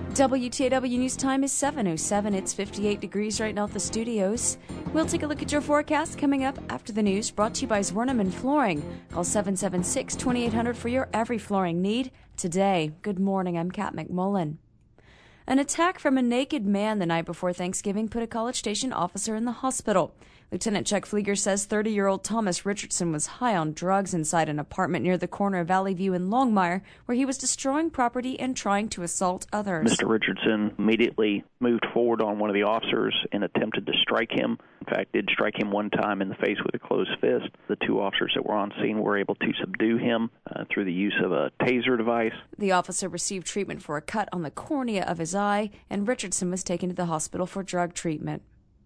WTAW News Time is 7:07. It's 58 degrees right now at the studios. We'll take a look at your forecast coming up after the news, brought to you by Zwerneman Flooring. Call 776-2800 for your every flooring need today. Good morning, I'm Kat McMullen. An attack from a naked man the night before Thanksgiving put a College Station officer in the hospital. Lieutenant Chuck Flieger says 30-year-old Thomas Richardson was high on drugs inside an apartment near the corner of Valley View and Longmire, where he was destroying property and trying to assault others. Mr. Richardson immediately moved forward on one of the officers and attempted to strike him. In fact, did strike him one time in the face with a closed fist. The two officers that were on scene were able to subdue him through the use of a taser device. The officer received treatment for a cut on the cornea of his eye, and Richardson was taken to the hospital for drug treatment.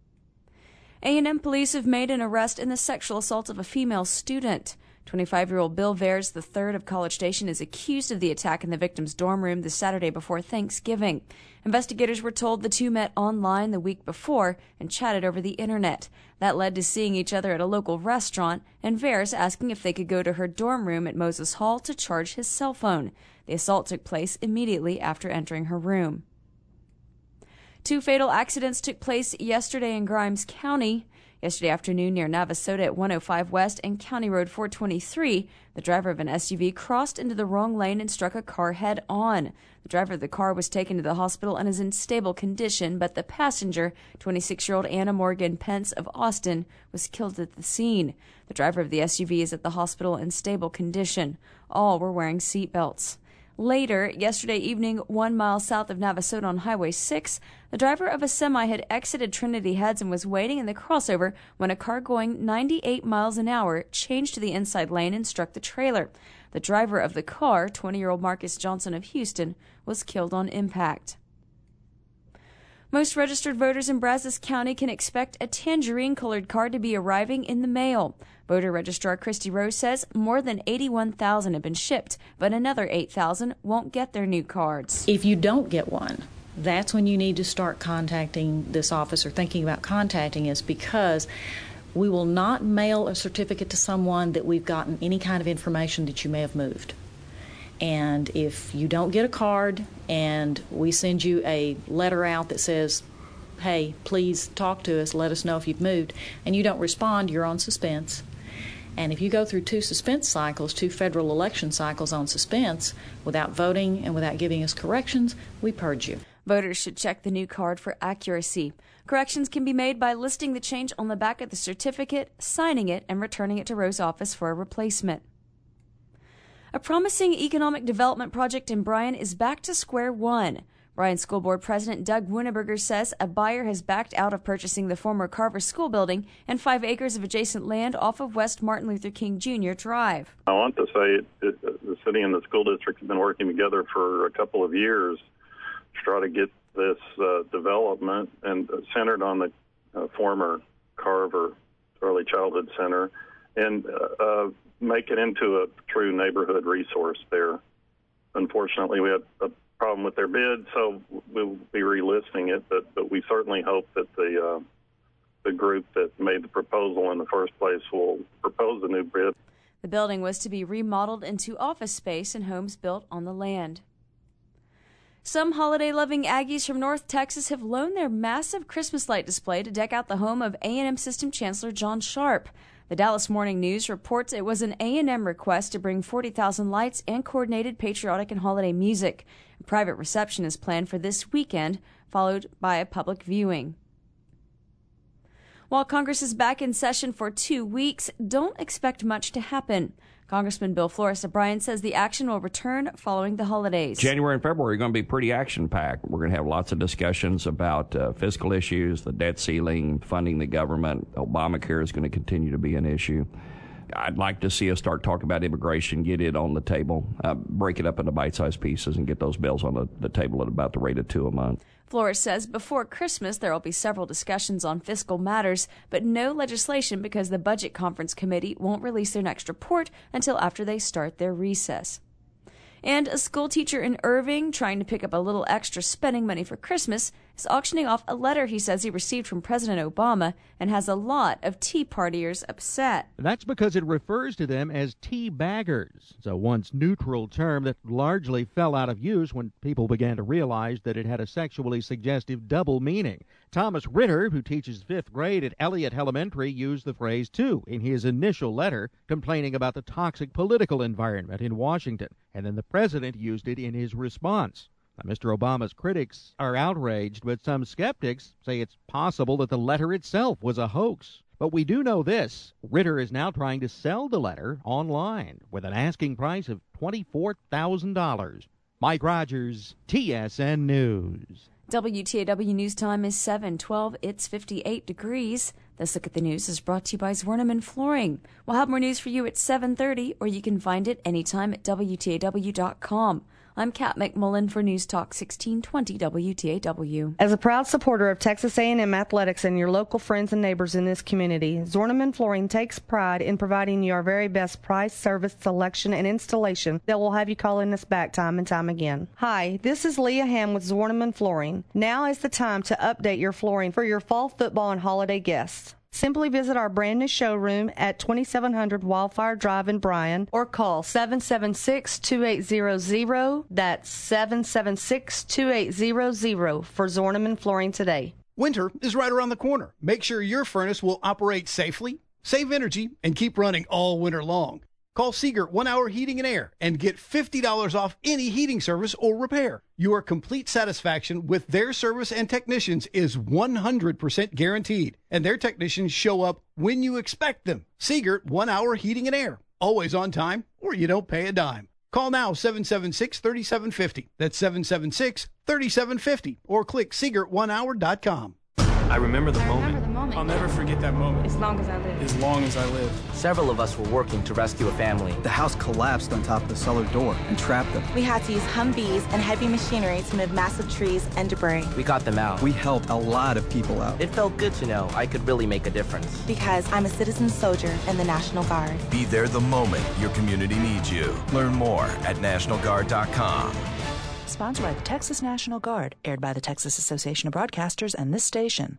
A&M police have made an arrest in the sexual assault of a female student. 25-year-old Bill Vares III of College Station is accused of the attack in the victim's dorm room the Saturday before Thanksgiving. Investigators were told the two met online the week before and chatted over the internet. That led to seeing each other at a local restaurant and Vares asking if they could go to her dorm room at Moses Hall to charge his cell phone. The assault took place immediately after entering her room. Two fatal accidents took place yesterday in Grimes County. Yesterday afternoon near Navasota at 105 West and County Road 423, the driver of an SUV crossed into the wrong lane and struck a car head-on. The driver of the car was taken to the hospital and is in stable condition, but the passenger, 26-year-old Anna Morgan Pence of Austin, was killed at the scene. The driver of the SUV is at the hospital in stable condition. All were wearing seatbelts. Later, yesterday evening, 1 mile south of Navasota on Highway 6, the driver of a semi had exited Trinity Heads and was waiting in the crossover when a car going 98 miles an hour changed to the inside lane and struck the trailer. The driver of the car, 20-year-old Marcus Johnson of Houston, was killed on impact. Most registered voters in Brazos County can expect a tangerine-colored card to be arriving in the mail. Voter Registrar Christy Rose says more than 81,000 have been shipped, but another 8,000 won't get their new cards. If you don't get one, that's when you need to start contacting this office or thinking about contacting us, because we will not mail a certificate to someone that we've gotten any kind of information that you may have moved. And if you don't get a card and we send you a letter out that says, hey, please talk to us, let us know if you've moved, and you don't respond, you're on suspense. And if you go through two suspense cycles, two federal election cycles on suspense, without voting and without giving us corrections, we purge you. Voters should check the new card for accuracy. Corrections can be made by listing the change on the back of the certificate, signing it, and returning it to Rose's office for a replacement. A promising economic development project in Bryan is back to square one. Bryan School Board President Doug Wieneberger says a buyer has backed out of purchasing the former Carver School building and 5 acres of adjacent land off of West Martin Luther King Jr. Drive. I want to say the city and the school district have been working together for a couple of years to try to get this development and centered on the former Carver Early Childhood Center and make it into a true neighborhood resource there. Unfortunately, we had a problem with their bid, so we'll be relisting it, but we certainly hope that the group that made the proposal in the first place will propose a new bid. The building was to be remodeled into office space and homes built on the land. Some holiday-loving Aggies from North Texas have loaned their massive Christmas light display to deck out the home of A&M System Chancellor John Sharp. The Dallas Morning News reports it was an A&M request to bring 40,000 lights and coordinated patriotic and holiday music. A private reception is planned for this weekend, followed by a public viewing. While Congress is back in session for 2 weeks, don't expect much to happen. Congressman Bill Flores of Bryan says the action will return following the holidays. January and February are going to be pretty action-packed. We're going to have lots of discussions about fiscal issues, the debt ceiling, funding the government. Obamacare is going to continue to be an issue. I'd like to see us start talking about immigration, get it on the table, break it up into bite-sized pieces, and get those bills on the table at about the rate of 2 a month. Flores says before Christmas there will be several discussions on fiscal matters, but no legislation because the Budget Conference Committee won't release their next report until after they start their recess. And a school teacher in Irving, trying to pick up a little extra spending money for Christmas, is auctioning off a letter he says he received from President Obama and has a lot of Tea Partiers upset. That's because it refers to them as tea baggers. It's a once neutral term that largely fell out of use when people began to realize that it had a sexually suggestive double meaning. Thomas Ritter, who teaches 5th grade at Elliott Elementary, used the phrase, too, in his initial letter complaining about the toxic political environment in Washington, and then the president used it in his response. Now, Mr. Obama's critics are outraged, but some skeptics say it's possible that the letter itself was a hoax. But we do know this. Ritter is now trying to sell the letter online with an asking price of $24,000. Mike Rogers, TSN News. WTAW News Time is 7:12. It's 58 degrees. This Look at the News is brought to you by Zwerneman Flooring. We'll have more news for you at 7:30, or you can find it anytime at WTAW.com. I'm Kat McMullen for News Talk 1620 WTAW. As a proud supporter of Texas A&M athletics and your local friends and neighbors in this community, Zwerneman Flooring takes pride in providing you our very best price, service, selection, and installation that will have you calling us back time and time again. Hi, this is Leah Ham with Zwerneman Flooring. Now is the time to update your flooring for your fall football and holiday guests. Simply visit our brand new showroom at 2700 Wildfire Drive in Bryan or call 776-2800. That's 776-2800 for Zwerneman Flooring today. Winter is right around the corner. Make sure your furnace will operate safely, save energy, and keep running all winter long. Call Seeger 1 Hour Heating and Air and get $50 off any heating service or repair. Your complete satisfaction with their service and technicians is 100% guaranteed, and their technicians show up when you expect them. Seeger 1 Hour Heating and Air. Always on time, or you don't pay a dime. Call now 776-3750. That's 776-3750, or click SeegerOneHour.com. I remember the moment. I'll never forget that moment. As long as I live. As long as I live. Several of us were working to rescue a family. The house collapsed on top of the cellar door and trapped them. We had to use Humvees and heavy machinery to move massive trees and debris. We got them out. We helped a lot of people out. It felt good to know I could really make a difference. Because I'm a citizen soldier in the National Guard. Be there the moment your community needs you. Learn more at NationalGuard.com. Sponsored by the Texas National Guard, aired by the Texas Association of Broadcasters and this station.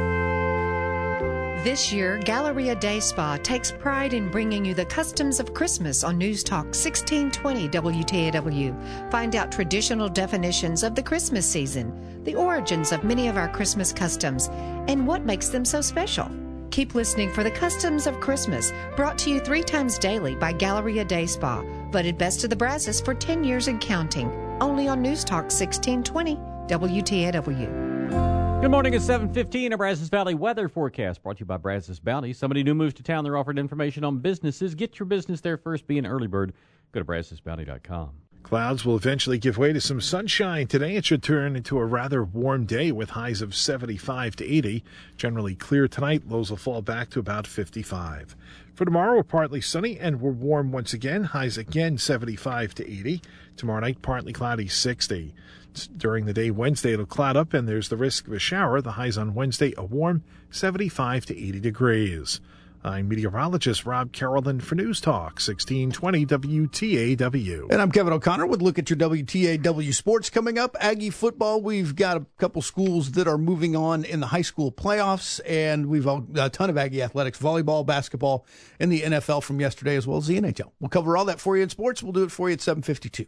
This year, Galleria Day Spa takes pride in bringing you the customs of Christmas on News Talk 1620 WTAW. Find out traditional definitions of the Christmas season, the origins of many of our Christmas customs, and what makes them so special. Keep listening for the Customs of Christmas, brought to you 3 times daily by Galleria Day Spa, voted best of the Brazos for 10 years and counting. Only on News Talk 1620 WTAW. Good morning, it's 7:15. A Brazos Valley weather forecast brought to you by Brazos Bounty. Somebody new moves to town. They're offered information on businesses. Get your business there first. Be an early bird. Go to BrazosBounty.com. Clouds will eventually give way to some sunshine today. It should turn into a rather warm day with highs of 75 to 80. Generally clear tonight. Lows will fall back to about 55. For tomorrow, partly sunny and we're warm once again. Highs again 75 to 80. Tomorrow night, partly cloudy, 60. During the day Wednesday, it'll cloud up and there's the risk of a shower. The highs on Wednesday, a warm 75 to 80 degrees. I'm meteorologist Rob Carrollton for News Talk 1620 WTAW. And I'm Kevin O'Connor with Look at Your WTAW Sports. Coming up, Aggie football. We've got a couple schools that are moving on in the high school playoffs, and we've a ton of Aggie athletics, volleyball, basketball, and the NFL from yesterday as well as the NHL. We'll cover all that for you in sports. We'll do it for you at 7:52.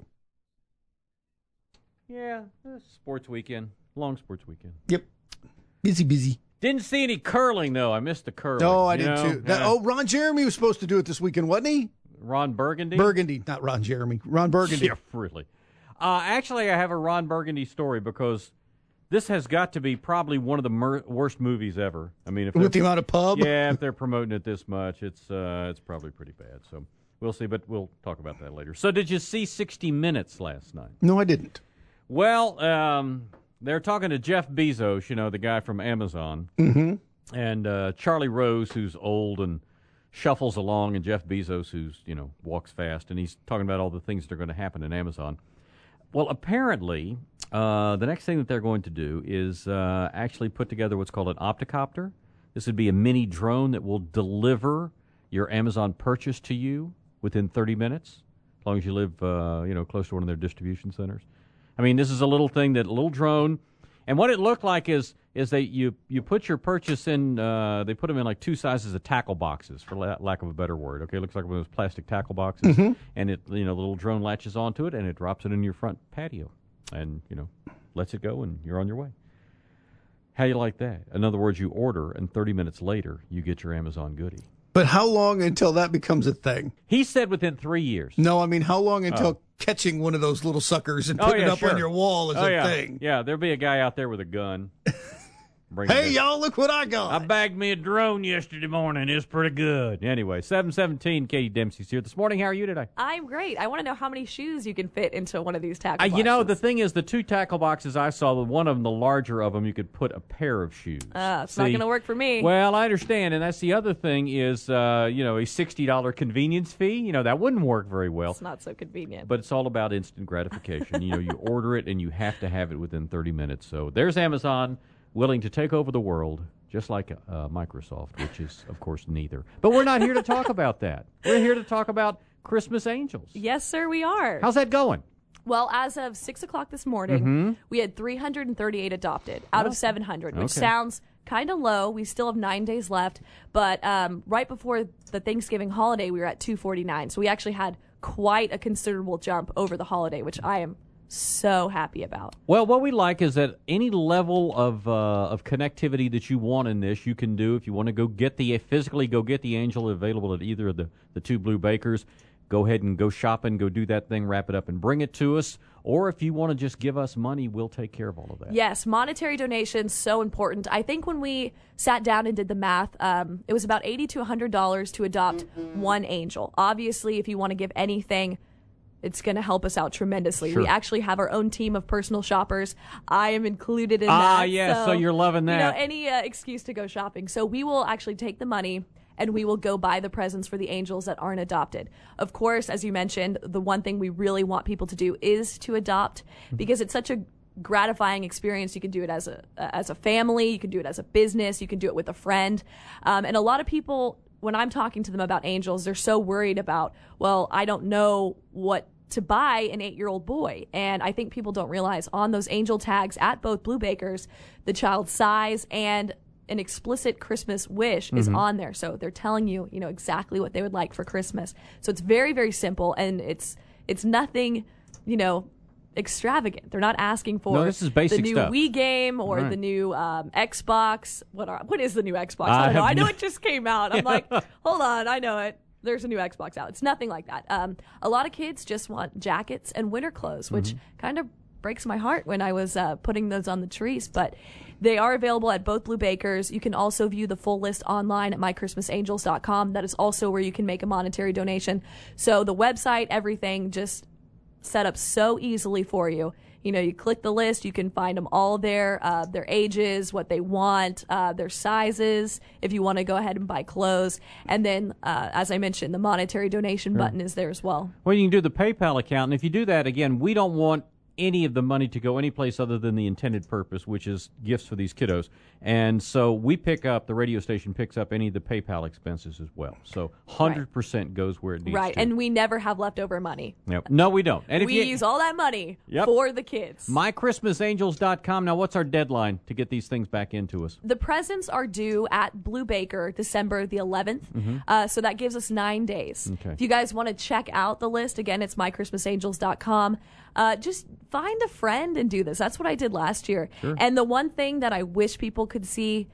Yeah, sports weekend. Long sports weekend. Yep. Busy. Didn't see any curling, though. I missed the curling. Oh, I did, too. Ron Jeremy was supposed to do it this weekend, wasn't he? Ron Burgundy? Burgundy, not Ron Jeremy. Ron Burgundy. Yeah, really. Actually, I have a Ron Burgundy story because this has got to be probably one of the worst movies ever. I mean, with the amount of pub? Yeah, if they're promoting it this much, it's probably pretty bad. So we'll see, but we'll talk about that later. So did you see 60 Minutes last night? No, I didn't. Well, they're talking to Jeff Bezos, the guy from Amazon, and Charlie Rose, who's old and shuffles along, and Jeff Bezos, who's, walks fast, and he's talking about all the things that are going to happen in Amazon. Well, apparently, the next thing that they're going to do is actually put together what's called an opticopter. This would be a mini drone that will deliver your Amazon purchase to you within 30 minutes, as long as you live, close to one of their distribution centers. I mean, this is a little drone. And what it looked like is that you put your purchase in, they put them in like 2 sizes of tackle boxes, for lack of a better word. Okay, it looks like one of those plastic tackle boxes. Mhm. And it, the little drone latches onto it, and it drops it in your front patio. And, lets it go, and you're on your way. How do you like that? In other words, you order, and 30 minutes later, you get your Amazon goodie. But how long until that becomes a thing? He said within 3 years. No, I mean, how long until catching one of those little suckers and putting it up on your wall is a thing? Yeah, there'll be a guy out there with a gun. Hey, y'all, look what I got. I bagged me a drone yesterday morning. It's pretty good. Anyway, 7:17, Katie Dempsey's here this morning. How are you today? I'm great. I want to know how many shoes you can fit into one of these tackle boxes. The thing is, the 2 tackle boxes I saw, one of them, the larger of them, you could put a pair of shoes. It's not going to work for me. Well, I understand, and that's the other thing is, a $60 convenience fee. That wouldn't work very well. It's not so convenient. But it's all about instant gratification. You order it, and you have to have it within 30 minutes. So there's Amazon, willing to take over the world, just like Microsoft, which is, of course, neither. But we're not here to talk about that. We're here to talk about Christmas Angels. Yes, sir, we are. How's that going? Well, as of 6 o'clock this morning, we had 338 adopted out of 700, which sounds kind of low. We still have 9 days left. But right before the Thanksgiving holiday, we were at 249. So we actually had quite a considerable jump over the holiday, which I am so happy about. Well, what we like is that any level of connectivity that you want in this, you can do. If you want to physically go get the angel available at either of the 2 Blue Bakers, go ahead and go shopping, go do that thing, wrap it up, and bring it to us. Or if you want to just give us money, we'll take care of all of that. Yes, monetary donations, so important. I think when we sat down and did the math, it was about $80 to $100 to adopt one angel. Obviously, if you want to give anything, it's going to help us out tremendously. Sure. We actually have our own team of personal shoppers. I am included in that. Yes, so you're loving that. Any excuse to go shopping. So we will actually take the money and we will go buy the presents for the angels that aren't adopted. Of course, as you mentioned, the one thing we really want people to do is to adopt, because it's such a gratifying experience. You can do it as a family, you can do it as a business, you can do it with a friend. And a lot of people, when I'm talking to them about angels, they're so worried about, well, I don't know what to buy an 8-year-old boy. And I think people don't realize on those angel tags at both Blue Bakers, the child's size and an explicit Christmas wish is on there. So they're telling you, exactly what they would like for Christmas. So it's very, very simple, and it's nothing, extravagant. They're not asking for this is basic the new stuff. Wii game or the new Xbox. What is the new Xbox? I don't know. I know it just came out. I'm like, hold on, I know it. There's a new Xbox out. It's nothing like that. A lot of kids just want jackets and winter clothes, which kind of breaks my heart when I was putting those on the trees. But they are available at both Blue Bakers. You can also view the full list online at mychristmasangels.com. That is also where you can make a monetary donation. So the website, everything, just set up so easily for you. You click the list, you can find them all there, their ages, what they want, their sizes, if you want to go ahead and buy clothes. And then, as I mentioned, the monetary donation button is there as well. Well, you can do the PayPal account, and if you do that, again, we don't want any of the money to go any place other than the intended purpose, which is gifts for these kiddos. And so the radio station picks up any of the PayPal expenses as well. So 100% goes where it needs to. Right, and we never have leftover money. Yep. No, we don't. And we use all that money for the kids. MyChristmasAngels.com. Now, what's our deadline to get these things back into us? The presents are due at Blue Baker December the 11th, so that gives us 9 days. Okay. If you guys want to check out the list, again, it's mychristmasangels.com. Just find a friend and do this. That's what I did last year. Sure. And the one thing that I wish people could see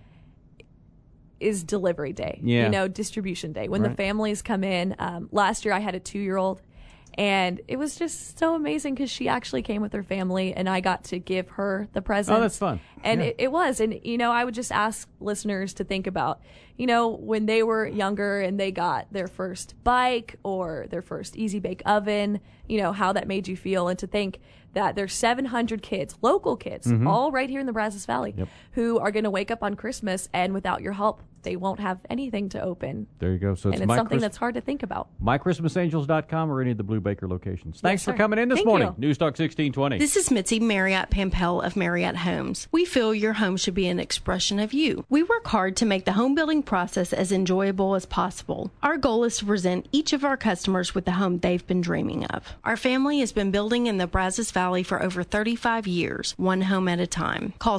is delivery day, distribution day. When the families come in, last year I had a 2-year-old, and it was just so amazing because she actually came with her family, and I got to give her the presents. Oh, that's fun. And it was. And, I would just ask listeners to think about, when they were younger and they got their first bike or their first Easy Bake Oven, how that made you feel. And to think that there's 700 kids, local kids, all right here in the Brazos Valley, who are going to wake up on Christmas and without your help, they won't have anything to open. There you go. So it's something that's hard to think about. MyChristmasAngels.com or any of the Blue Baker locations. Thanks for coming in this Thank morning. you. News Talk 1620. This is Mitzi Marriott Pampel of Marriott Homes. We feel your home should be an expression of you. We work hard to make the home building process as enjoyable as possible. Our goal is to present each of our customers with the home they've been dreaming of. Our family has been building in the Brazos Valley for over 35 years, one home at a time. Call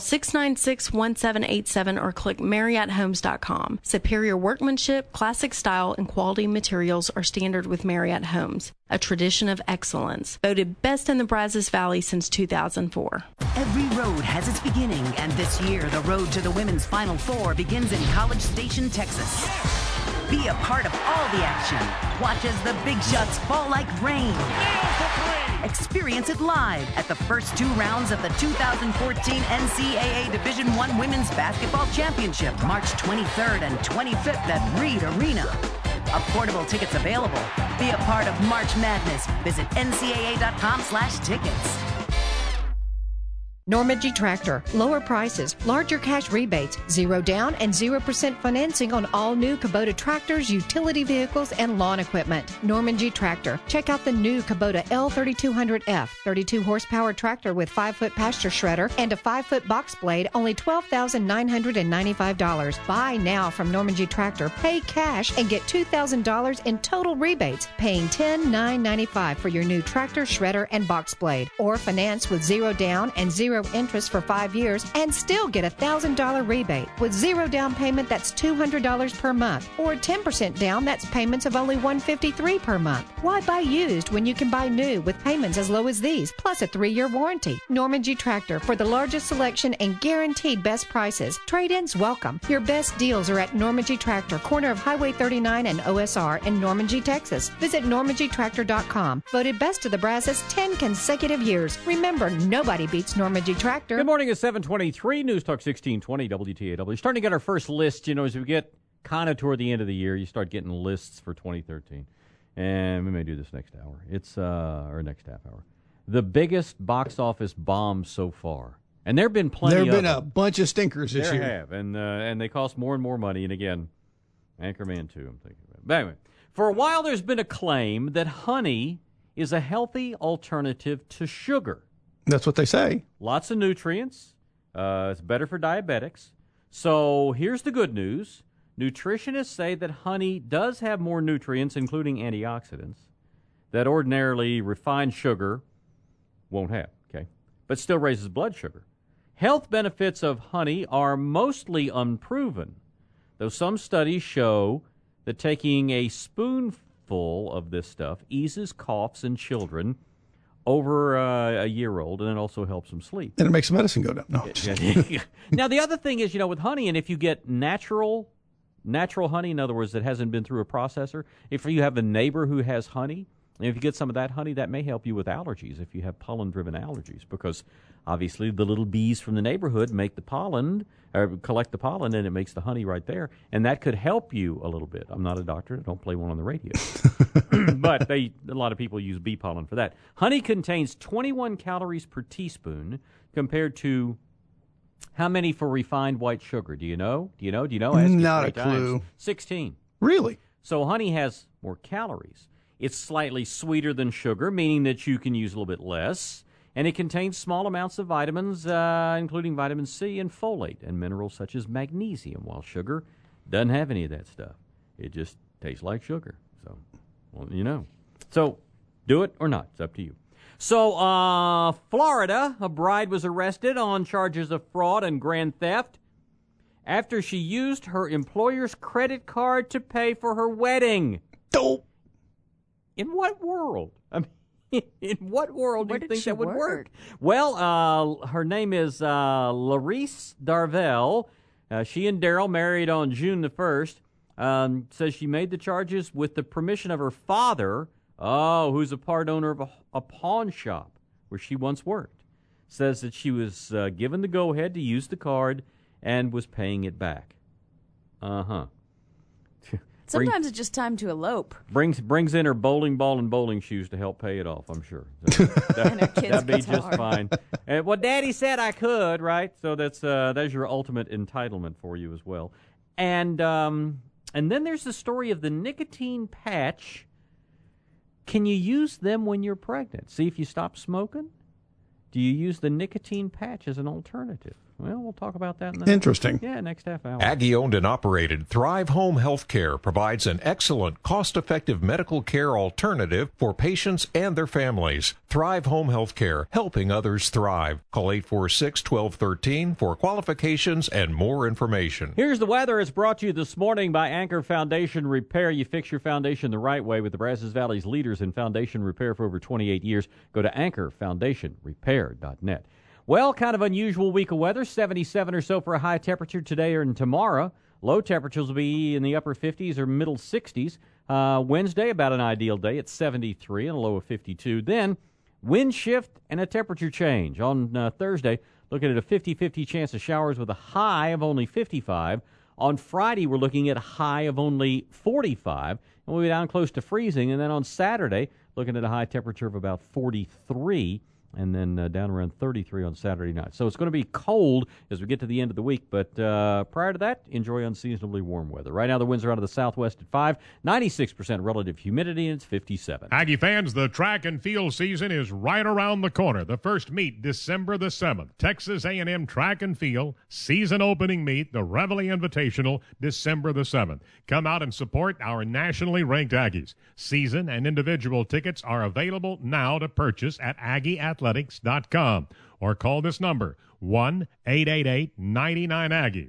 696-1787 or click MarriottHomes.com. Superior workmanship, classic style, and quality materials are standard with Marriott Homes, a tradition of excellence, voted best in the Brazos Valley since 2004. Every road has its beginning, and this year the road to the women's Final Four begins in College Station, Texas. Be a part of all the action. Watch as the big shots fall like rain. Experience it live at the first 2 rounds of the 2014 NCAA Division I Women's Basketball Championship, March 23rd and 25th at Reed Arena. Affordable tickets available. Be a part of March Madness. Visit ncaa.com/tickets. Normandy Tractor. Lower prices, larger cash rebates, 0 down, and 0% financing on all new Kubota tractors, utility vehicles, and lawn equipment. Normandy Tractor. Check out the new Kubota L3200F, 32 horsepower tractor with 5-foot pasture shredder and a 5-foot box blade, only $12,995. Buy now from Normandy Tractor. Pay cash and get $2,000 in total rebates, paying $10,995 for your new tractor, shredder, and box blade. Or finance with 0 down and 0 interest for 5 years and still get a $1,000 rebate. With 0 down payment, that's $200 per month. Or 10% down, that's payments of only $153 per month. Why buy used when you can buy new with payments as low as these, plus a 3-year warranty? Normandy Tractor, for the largest selection and guaranteed best prices. Trade-ins welcome. Your best deals are at Normandy Tractor, corner of Highway 39 and OSR in Normandy, Texas. Visit NormandyTractor.com. Voted best of the Brazos 10 consecutive years. Remember, nobody beats Normandy Tractor. Good morning. It's 7:23. News Talk 1620 WTAW. Starting to get our first list. You know, as we get kind of toward the end of the year, you start getting lists for 2013. And we may do this next hour. It's our next half hour. The biggest box office bombs so far. And there have been plenty of them. There have been a bunch of stinkers this year. There have. And they cost more and more money. And again, Anchorman 2, I'm thinking about. But anyway, for a while there's been a claim that honey is a healthy alternative to sugar. That's what they say. Lots of nutrients. It's better for diabetics. So here's the good news. Nutritionists say that honey does have more nutrients, including antioxidants, that ordinarily refined sugar won't have, okay? But still raises blood sugar. Health benefits of honey are mostly unproven, though some studies show that taking a spoonful of this stuff eases coughs in children over a year-old, and it also helps them sleep. And it makes the medicine go down. No. Now, the other thing is, you know, with honey, and if you get natural honey, in other words, that hasn't been through a processor, if you have a neighbor who has honey, and if you get some of that honey, that may help you with allergies if you have pollen-driven allergies, because obviously the little bees from the neighborhood make the pollen, or collect the pollen, and it makes the honey right there, and that could help you a little bit. I'm not a doctor. I don't play one on the radio. But a lot of people use bee pollen for that. Honey contains 21 calories per teaspoon compared to how many for refined white sugar? Do you know? Ask not a clue. 16. Really? So honey has more calories. It's slightly sweeter than sugar, meaning that you can use a little bit less. And it contains small amounts of vitamins, including vitamin C and folate, and minerals such as magnesium, while sugar doesn't have any of that stuff. It just tastes like sugar. So, well, you know. So, do it or not. It's up to you. So, Florida, a bride was arrested on charges of fraud and grand theft after she used her employer's credit card to pay for her wedding. Oh. In what world? I mean, in what world do you think that would work? Well, her name is Larisse Darvell. She and Daryl married on June the 1st. Says she made the charges with the permission of her father, who's a part owner of a pawn shop where she once worked. Says that she was given the go-ahead to use the card and was paying it back. Uh-huh. Sometimes it's just time to elope. Brings in her bowling ball and bowling shoes to help pay it off, I'm sure. And her kid's that'd be guitar. just fine. Well, Daddy said I could, right? So that's your ultimate entitlement for you as well. And then there's the story of the nicotine patch. Can you use them when you're pregnant? See if you stop smoking? Do you use the nicotine patch as an alternative? Well, we'll talk about that Interesting. Next half hour. Aggie-owned and operated Thrive Home Healthcare provides an excellent, cost-effective medical care alternative for patients and their families. Thrive Home Healthcare, helping others thrive. Call 846-1213 for qualifications and more information. Here's the weather. It's brought to you this morning by Anchor Foundation Repair. You fix your foundation the right way with the Brazos Valley's leaders in foundation repair for over 28 years. Go to anchorfoundationrepair.net. Well, kind of unusual week of weather, 77 or so for a high temperature today and tomorrow. Low temperatures will be in the upper 50s or middle 60s. Wednesday, about an ideal day, it's 73 and a low of 52. Then, wind shift and a temperature change. On Thursday, looking at a 50-50 chance of showers with a high of only 55. On Friday, we're looking at a high of only 45, and we'll be down close to freezing. And then on Saturday, looking at a high temperature of about 43. And then down around 33 on Saturday night. So it's going to be cold as we get to the end of the week. But prior to that, enjoy unseasonably warm weather. Right now, the winds are out of the southwest at 5, 96% relative humidity, and it's 57. Aggie fans, the track and field season is right around the corner. The first meet, December the 7th. Texas A&M Track and Field, season opening meet, the Reveille Invitational, December the 7th. Come out and support our nationally ranked Aggies. Season and individual tickets are available now to purchase at AggieAthletics.com or call this number 1-888-99-AGGIE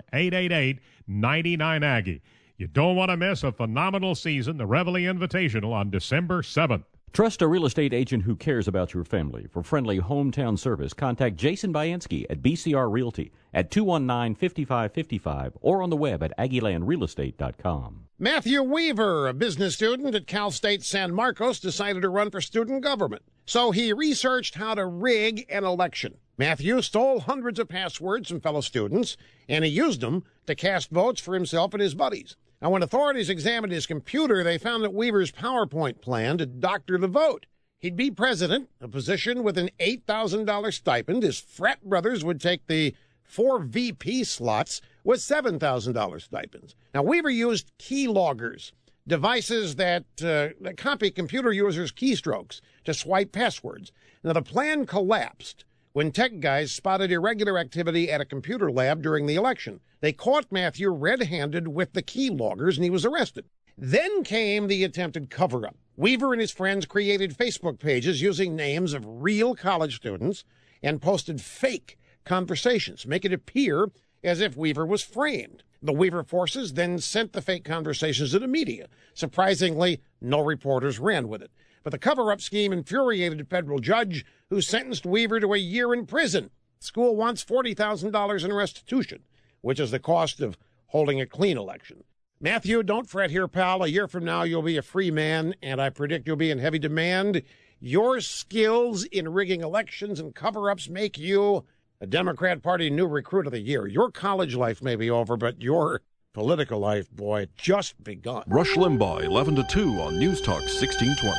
1-888-99-AGGIE. You don't want to miss a phenomenal season, the Reveille Invitational on December 7th. Trust a real estate agent who cares about your family. For friendly hometown service, contact Jason Bayansky at BCR Realty at 219-5555 or on the web at AggieLandRealEstate.com. Matthew Weaver, a business student at Cal State San Marcos, decided to run for student government. So he researched how to rig an election. Matthew stole hundreds of passwords from fellow students, and he used them to cast votes for himself and his buddies. Now, when authorities examined his computer, they found that Weaver's PowerPoint plan to doctor the vote. He'd be president, a position with an $8,000 stipend. His frat brothers would take the 4 VP slots with $7,000 stipends. Now, Weaver used keyloggers, devices that copy computer users' keystrokes to swipe passwords. Now, the plan collapsed when tech guys spotted irregular activity at a computer lab during the election. They caught Matthew red-handed with the keyloggers, and he was arrested. Then came the attempted cover-up. Weaver and his friends created Facebook pages using names of real college students and posted fake conversations, make it appear as if Weaver was framed. The Weaver forces then sent the fake conversations to the media. Surprisingly, no reporters ran with it. But the cover-up scheme infuriated a federal judge who sentenced Weaver to a year in prison. The school wants $40,000 in restitution, which is the cost of holding a clean election. Matthew, don't fret here, pal. A year from now, you'll be a free man, and I predict you'll be in heavy demand. Your skills in rigging elections and cover-ups make you a Democrat Party new recruit of the year. Your college life may be over, but your political life, boy, just begun. Rush Limbaugh, 11 to 2 on News Talk 1620.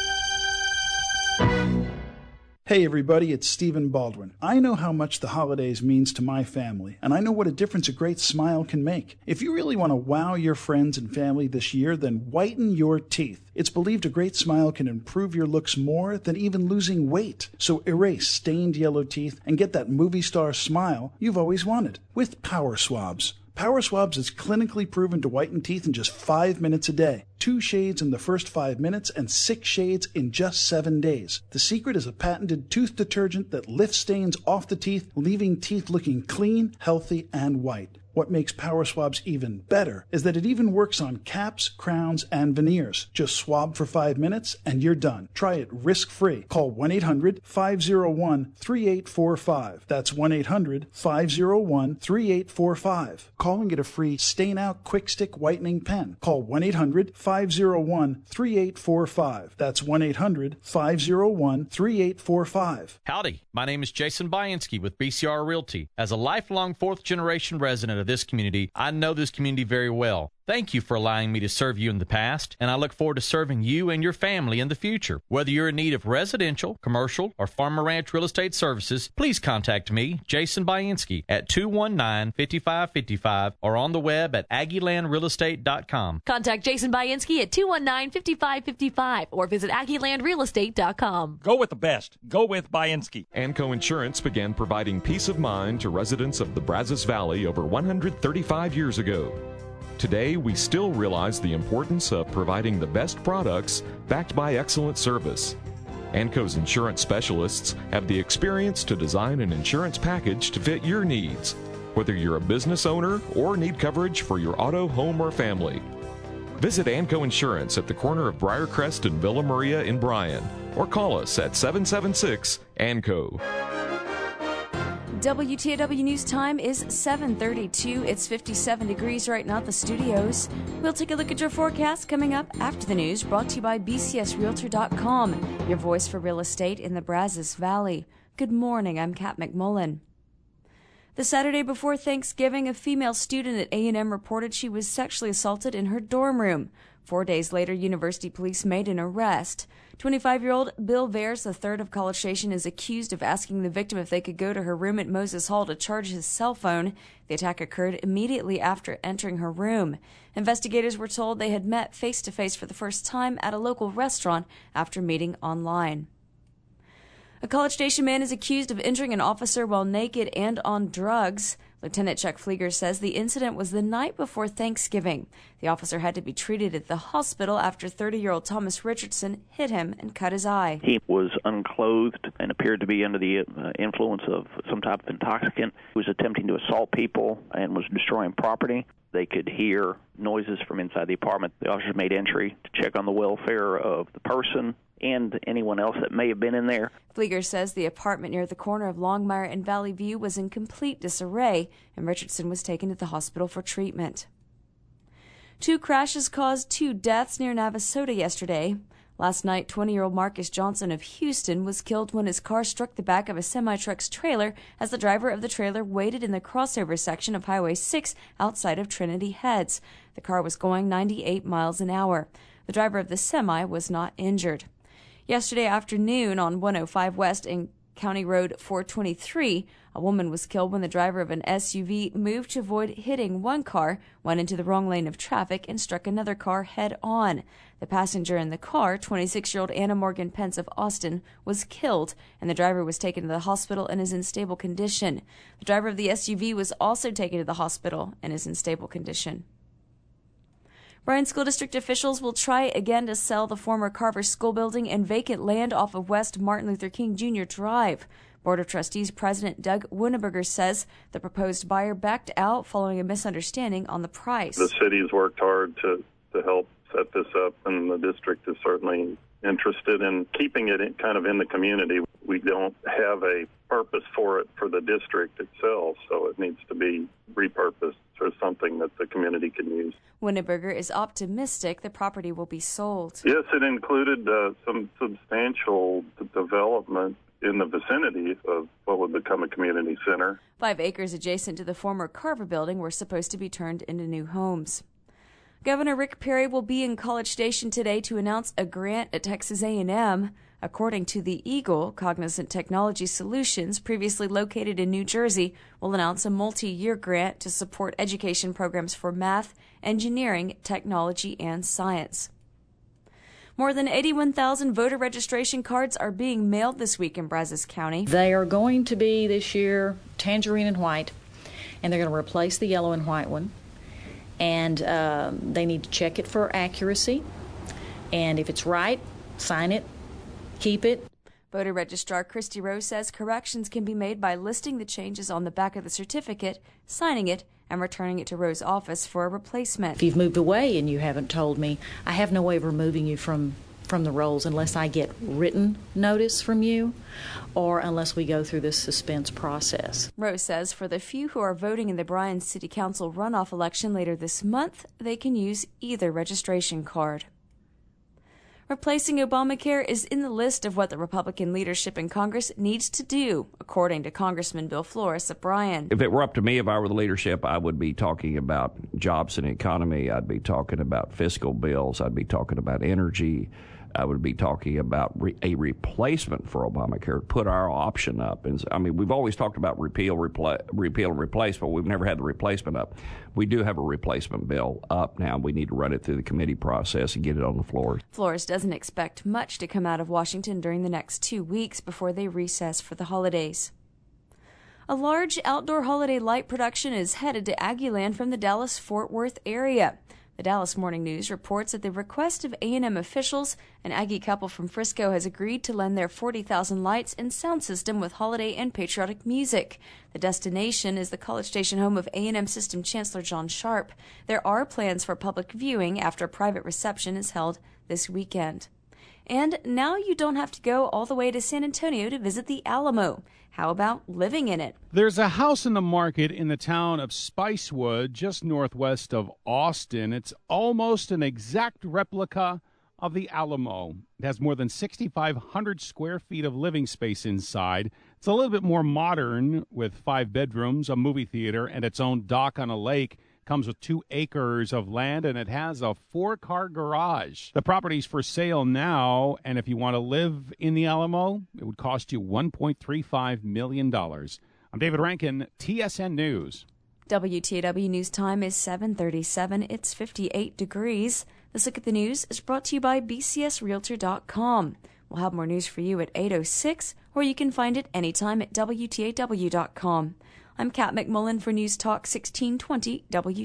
Hey everybody, it's Stephen Baldwin. I know how much the holidays means to my family, and I know what a difference a great smile can make. If you really want to wow your friends and family this year, then whiten your teeth. It's believed a great smile can improve your looks more than even losing weight. So erase stained yellow teeth and get that movie star smile you've always wanted with Power Swabs. Power Swabs is clinically proven to whiten teeth in just 5 minutes a day. 2 shades in the first 5 minutes and 6 shades in just 7 days. The secret is a patented tooth detergent that lifts stains off the teeth, leaving teeth looking clean, healthy, and white. What makes Power Swabs even better is that it even works on caps, crowns, and veneers. Just swab for 5 minutes and you're done. Try it risk-free. Call 1-800-501-3845. That's 1-800-501-3845. Call and get a free Stain-Out Quick Stick Whitening Pen. Call 1-800-501-3845. That's 1-800-501-3845. Howdy, my name is Jason Bayansky with BCR Realty. As a lifelong fourth-generation resident of this community, I know this community very well. Thank you for allowing me to serve you in the past, and I look forward to serving you and your family in the future. Whether you're in need of residential, commercial, or farm and ranch real estate services, please contact me, Jason Bainski, at 219-5555 or on the web at AggieLandRealEstate.com. Contact Jason Bainski at 219-5555 or visit AggieLandRealEstate.com. Go with the best. Go with Bainski. Anco Insurance began providing peace of mind to residents of the Brazos Valley over 135 years ago. Today, we still realize the importance of providing the best products backed by excellent service. Anco's insurance specialists have the experience to design an insurance package to fit your needs, whether you're a business owner or need coverage for your auto, home, or family. Visit Anco Insurance at the corner of Briarcrest and Villa Maria in Bryan, or call us at 776-ANCO. WTAW News time is 7:32. It's 57 degrees right now at the studios. We'll take a look at your forecast coming up after the news, brought to you by BCSRealtor.com, your voice for real estate in the Brazos Valley. Good morning, I'm Kat McMullen. The Saturday before Thanksgiving, a female student at A&M reported she was sexually assaulted in her dorm room. 4 days later, university police made an arrest. 25-year-old Bill Vares III of College Station is accused of asking the victim if they could go to her room at Moses Hall to charge his cell phone. The attack occurred immediately after entering her room. Investigators were told they had met face-to-face for the first time at a local restaurant after meeting online. A College Station man is accused of injuring an officer while naked and on drugs. Lieutenant Chuck Flieger says the incident was the night before Thanksgiving. The officer had to be treated at the hospital after 30-year-old Thomas Richardson hit him and cut his eye. He was unclothed and appeared to be under the influence of some type of intoxicant. He was attempting to assault people and was destroying property. They could hear noises from inside the apartment. The officers made entry to check on the welfare of the person and anyone else that may have been in there. Flieger says the apartment near the corner of Longmire and Valley View was in complete disarray, and Richardson was taken to the hospital for treatment. 2 crashes caused 2 deaths near Navasota yesterday. Last night, 20-year-old Marcus Johnson of Houston was killed when his car struck the back of a semi-truck's trailer as the driver of the trailer waited in the crossover section of Highway 6 outside of Trinity Heads. The car was going 98 miles an hour. The driver of the semi was not injured. Yesterday afternoon on 105 West and County Road 423, a woman was killed when the driver of an SUV moved to avoid hitting one car, went into the wrong lane of traffic, and struck another car head-on. The passenger in the car, 26-year-old Anna Morgan Pence of Austin, was killed, and the driver was taken to the hospital and is in stable condition. The driver of the SUV was also taken to the hospital and is in stable condition. Bryan School District officials will try again to sell the former Carver School building and vacant land off of West Martin Luther King Jr. Drive. Board of Trustees President Doug Wunneberger says the proposed buyer backed out following a misunderstanding on the price. The city's worked hard to help set this up, and the district is certainly interested in keeping it kind of in the community. We don't have a purpose for it for the district itself, so it needs to be repurposed for something that the community can use. Wunneberger is optimistic the property will be sold. Yes, it included some substantial development in the vicinity of what would become a community center. 5 acres adjacent to the former Carver building were supposed to be turned into new homes. Governor Rick Perry will be in College Station today to announce a grant at Texas A&M. According to the Eagle, Cognizant Technology Solutions, previously located in New Jersey, will announce a multi-year grant to support education programs for math, engineering, technology, and science. More than 81,000 voter registration cards are being mailed this week in Brazos County. They are going to be this year tangerine and white, and they're going to replace the yellow and white one. And they need to check it for accuracy. And if it's right, sign it, keep it. Voter Registrar Christy Rose says corrections can be made by listing the changes on the back of the certificate, signing it, and returning it to Rose's office for a replacement. If you've moved away and you haven't told me, I have no way of removing you from the rolls unless I get written notice from you or unless we go through this suspense process. Rose says for the few who are voting in the Bryan City Council runoff election later this month, they can use either registration card. Replacing Obamacare is in the list of what the Republican leadership in Congress needs to do, according to Congressman Bill Flores of Bryan. If it were up to me, if I were the leadership, I would be talking about jobs and economy. I'd be talking about fiscal bills. I'd be talking about energy. I would be talking about a replacement for Obamacare, put our option up. And I mean, we've always talked about repeal and replace, but we've never had the replacement up. We do have a replacement bill up now. We need to run it through the committee process and get it on the floor. Flores doesn't expect much to come out of Washington during the next 2 weeks before they recess for the holidays. A large outdoor holiday light production is headed to Aggieland from the Dallas-Fort Worth area. The Dallas Morning News reports at the request of A&M officials, an Aggie couple from Frisco has agreed to lend their 40,000 lights and sound system with holiday and patriotic music. The destination is the College Station home of A&M System Chancellor John Sharp. There are plans for public viewing after a private reception is held this weekend. And now you don't have to go all the way to San Antonio to visit the Alamo. How about living in it? There's a house in the market in the town of Spicewood, just northwest of Austin. It's almost an exact replica of the Alamo. It has more than 6,500 square feet of living space inside. It's a little bit more modern with 5 bedrooms, a movie theater, and its own dock on a lake. Comes with 2 acres of land, and it has a 4-car garage. The property's for sale now, and if you want to live in the Alamo, it would cost you $1.35 million. I'm David Rankin, TSN News. WTAW News Time is 7:37. It's 58 degrees. This look at the news is brought to you by BCSRealtor.com. We'll have more news for you at 8:06, or you can find it anytime at WTAW.com. I'm Kat McMullen for News Talk 1620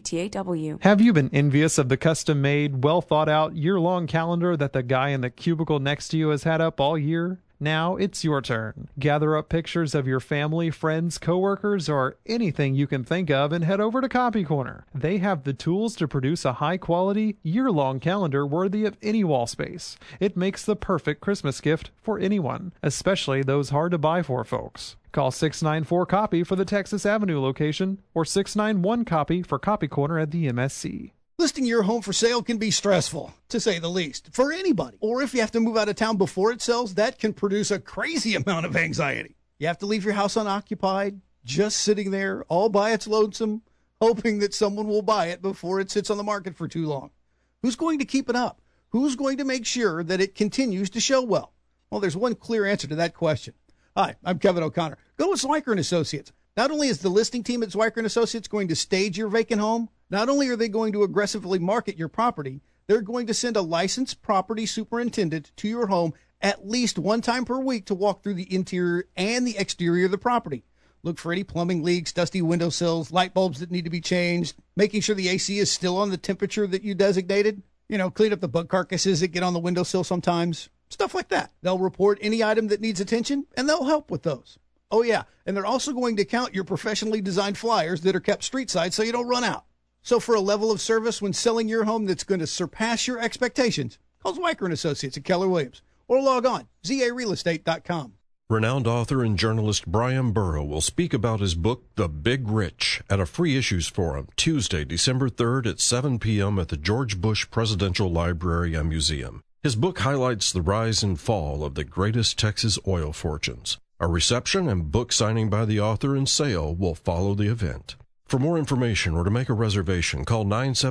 WTAW. Have you been envious of the custom-made, well-thought-out, year-long calendar that the guy in the cubicle next to you has had up all year? Now it's your turn. Gather up pictures of your family, friends, coworkers, or anything you can think of and head over to Copy Corner. They have the tools to produce a high-quality, year-long calendar worthy of any wall space. It makes the perfect Christmas gift for anyone, especially those hard-to-buy-for folks. Call 694-COPY for the Texas Avenue location or 691-COPY for Copy Corner at the MSC. Listing your home for sale can be stressful, to say the least, for anybody. Or if you have to move out of town before it sells, that can produce a crazy amount of anxiety. You have to leave your house unoccupied, just sitting there, all by its lonesome, hoping that someone will buy it before it sits on the market for too long. Who's going to keep it up? Who's going to make sure that it continues to show well? Well, there's one clear answer to that question. Hi, I'm Kevin O'Connor. Go with Zwiker & Associates. Not only is the listing team at Zwiker & Associates going to stage your vacant home, not only are they going to aggressively market your property, they're going to send a licensed property superintendent to your home at least one time per week to walk through the interior and the exterior of the property. Look for any plumbing leaks, dusty windowsills, light bulbs that need to be changed, making sure the AC is still on the temperature that you designated. You know, clean up the bug carcasses that get on the windowsill sometimes. Stuff like that. They'll report any item that needs attention, and they'll help with those. Oh, yeah, and they're also going to count your professionally designed flyers that are kept street-side so you don't run out. So for a level of service when selling your home that's going to surpass your expectations, call Zwiker & Associates at Keller Williams or log on, zarealestate.com. Renowned author and journalist Brian Burrow will speak about his book, The Big Rich, at a free issues forum Tuesday, December 3rd at 7 p.m. at the George Bush Presidential Library and Museum. His book highlights the rise and fall of the greatest Texas oil fortunes. A reception and book signing by the author and sale will follow the event. For more information or to make a reservation, call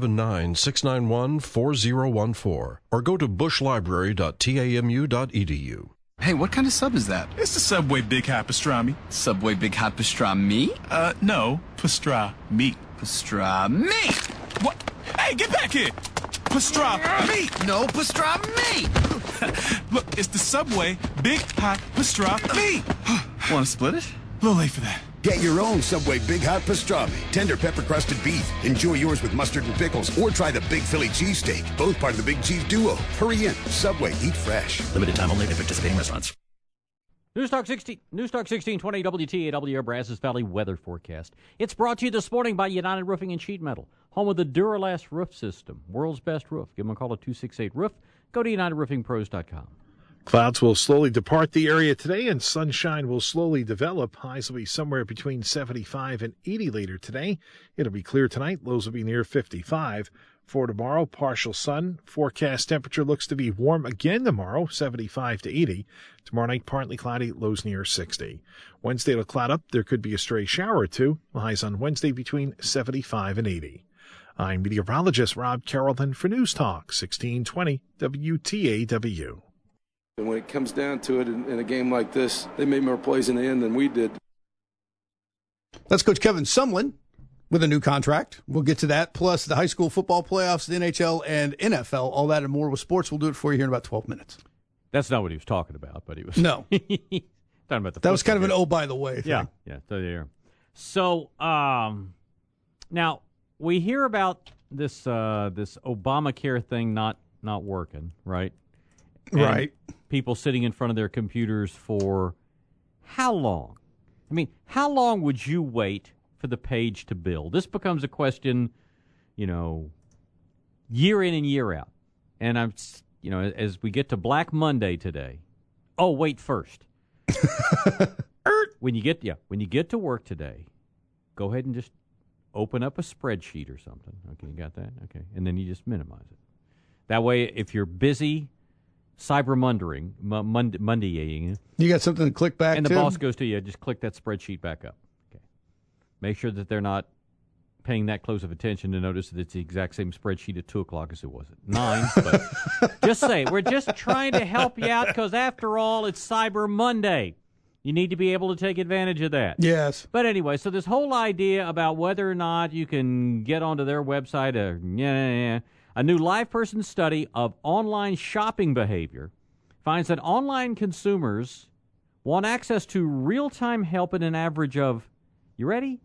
979-691-4014 or go to bushlibrary.tamu.edu. Hey, what kind of sub is that? It's the Subway Big Hot Pastrami. Subway Big Hot Pastrami? No, pastrami. Pastrami! What? Hey, get back here! Pastrami! No, pastrami! Look, it's the Subway Big Hot Pastrami. Want to split it? A little late for that. Get your own Subway Big Hot Pastrami. Tender pepper-crusted beef. Enjoy yours with mustard and pickles. Or try the Big Philly Cheesesteak. Both part of the Big Cheese Duo. Hurry in. Subway. Eat fresh. Limited time only at participating restaurants. News Talk 1620 WTAW, your Brazos Valley weather forecast. It's brought to you this morning by United Roofing and Sheet Metal, home of the Duralast roof system, world's best roof. Give them a call at 268-ROOF. Go to UnitedRoofingPros.com. Clouds will slowly depart the area today, and sunshine will slowly develop. Highs will be somewhere between 75 and 80 later today. It'll be clear tonight. Lows will be near 55. For tomorrow, partial sun. Forecast temperature looks to be warm again tomorrow, 75 to 80. Tomorrow night, partly cloudy, lows near 60. Wednesday will cloud up. There could be a stray shower or two. Highs on Wednesday between 75 and 80. I'm meteorologist Rob Carrollton for News Talk 1620 WTAW. And when it comes down to it in a game like this, they made more plays in the end than we did. That's Coach Kevin Sumlin with a new contract. We'll get to that, plus the high school football playoffs, the NHL, and NFL. All that and more with sports. We'll do it for you here in about 12 minutes. That's not what he was talking about, but he was. No. Talking about the that was kind of game. an oh, by the way thing. Yeah. So, now, we hear about this Obamacare thing not working, right? And right. People sitting in front of their computers for how long? I mean, how long would you wait for the page to build? This becomes a question, year in and year out. And as we get to Black Monday today, oh, wait first. When you get to work today, go ahead and just open up a spreadsheet or something. Okay, you got that? Okay. And then you just minimize it. That way, if you're busy Cyber Mondaying. You got something to click back to? And the boss goes to you, just click that spreadsheet back up. Okay. Make sure that they're not paying that close of attention to notice that it's the exact same spreadsheet at 2 o'clock as it was at 9. But just say, we're just trying to help you out because, after all, it's Cyber Monday. You need to be able to take advantage of that. Yes. But anyway, so this whole idea about whether or not you can get onto their website, a new LivePerson study of online shopping behavior finds that online consumers want access to real-time help in an average of, you ready?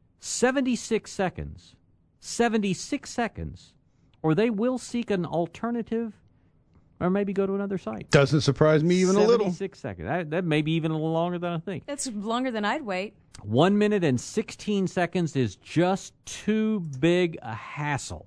76 seconds. 76 seconds. Or they will seek an alternative or maybe go to another site. Doesn't surprise me even a little. 76 seconds. That may be even a little longer than I think. That's longer than I'd wait. 1 minute and 16 seconds is just too big a hassle.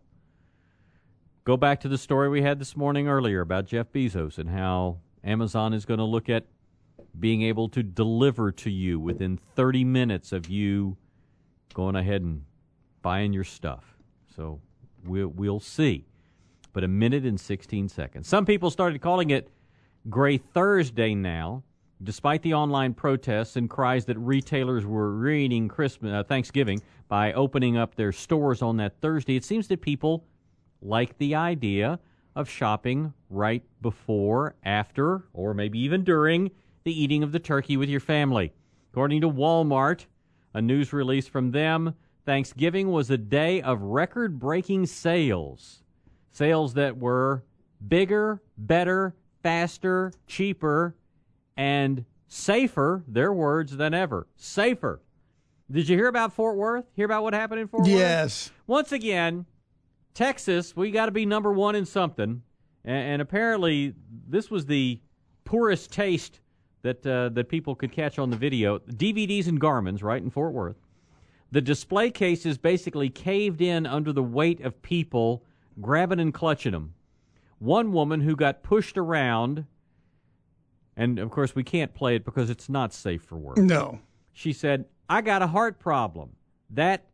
Go back to the story we had this morning earlier about Jeff Bezos and how Amazon is going to look at being able to deliver to you within 30 minutes of you going ahead and buying your stuff. So we'll see. But 1 minute and 16 seconds. Some people started calling it Gray Thursday now, despite the online protests and cries that retailers were ruining Thanksgiving by opening up their stores on that Thursday. It seems that people like the idea of shopping right before, after, or maybe even during the eating of the turkey with your family. According to Walmart, a news release from them, Thanksgiving was a day of record-breaking sales. Sales that were bigger, better, faster, cheaper, and safer, their words, than ever. Safer. Did you hear about Fort Worth? Hear about what happened in Fort Worth? Yes. Once again, Texas, we got to be number one in something, and apparently this was the poorest taste that people could catch on the video. DVDs and Garmin's, right, in Fort Worth. The display cases basically caved in under the weight of people grabbing and clutching them. One woman who got pushed around, and of course we can't play it because it's not safe for work. No. She said, I got a heart problem. That